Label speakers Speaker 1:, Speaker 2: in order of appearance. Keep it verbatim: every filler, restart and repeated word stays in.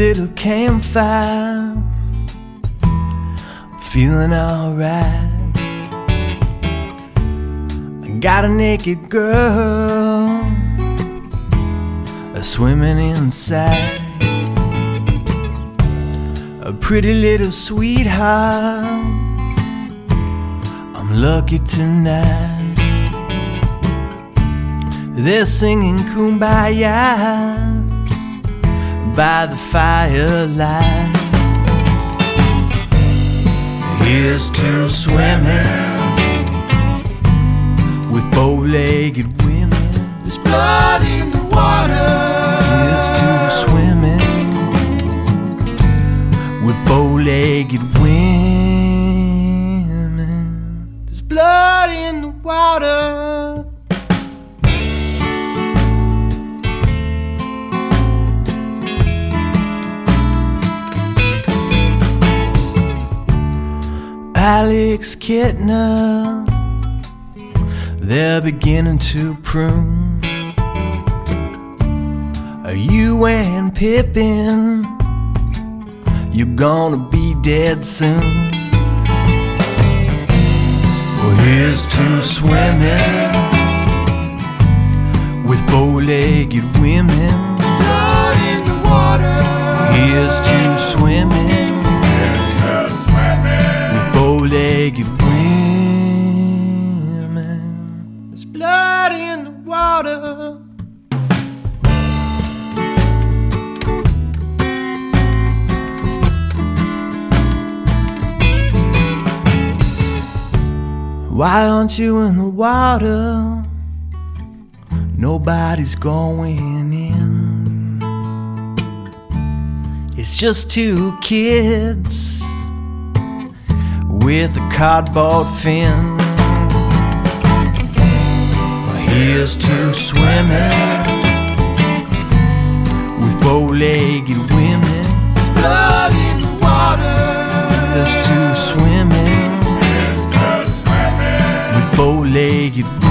Speaker 1: little campfire, feeling alright. I got a naked girl swimming inside, a pretty little sweetheart. I'm lucky tonight. They're singing Kumbaya by the firelight. Here's to swimming with bow-legged women. There's blood in the water. Here's to swimming with bow-legged women. There's blood in the water. Alex Kittner, they're beginning to prune. You and Pippin, you're gonna be dead soon. Well, here's to swimming with bow-legged women. Blood in the water. Here's to swimming bow-legged women. There's blood in the water. Why aren't you in the water? Nobody's going in. It's just two kids with a cardboard fin. Well, here's to swimming with bow-legged women. There's blood in the water. Here's to swimming with bow-legged women.